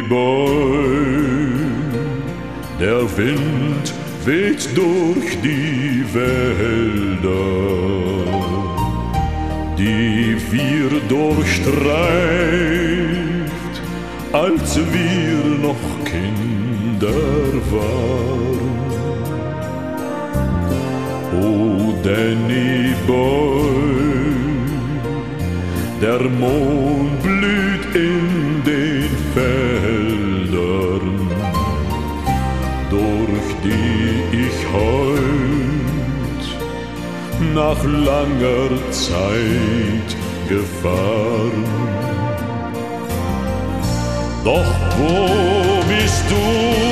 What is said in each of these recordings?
Boy, der Wind weht durch die Wälder, die wir durchstreift, als wir noch Kinder waren. Oh Danny Boy, der Mond blüht in den Feldern, durch die ich heut nach langer Zeit gefahren. Doch wo bist du,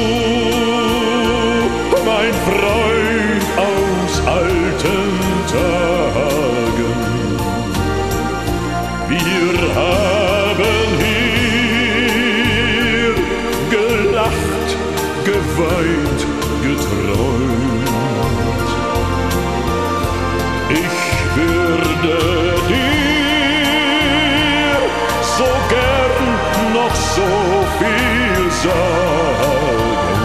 mein Freund aus alten Tagen? Wir haben hier gelacht, geweint, geträumt. Ich würde dir so gern noch so viel sagen.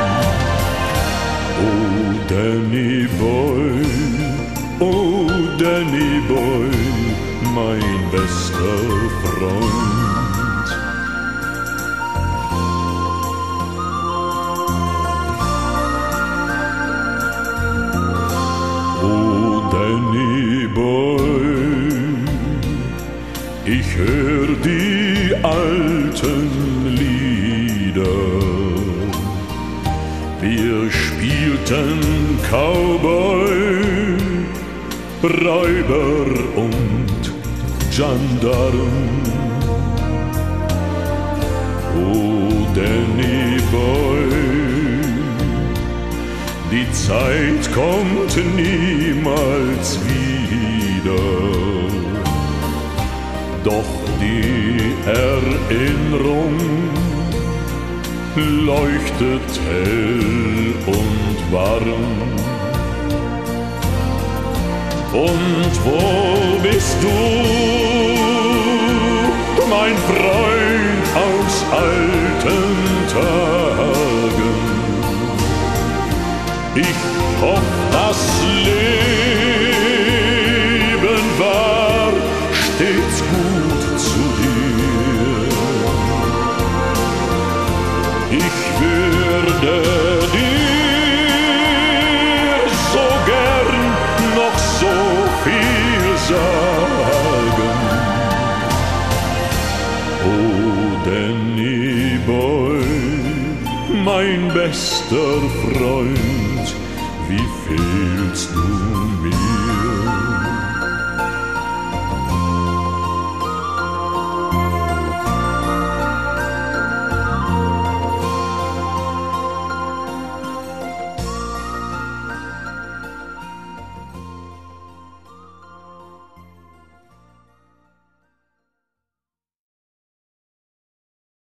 Oh Danny Boy, oh Danny Boy, mein bester Freund. Oh Danny Boy, ich hör die alten Lieder. Wir spielten Cowboy, Räuber und Gendarm. Oh Danny Boy, die Zeit kommt niemals wieder, doch die Erinnerung leuchtet hell und warm. Und wo bist du, mein Freund aus alten Tagen? Ich hoff, das Leben war stets gut zu dir. Ich würde dir so gern noch so viel sagen. Oh Danny Boy, mein bester Freund, wie fehlst du mir?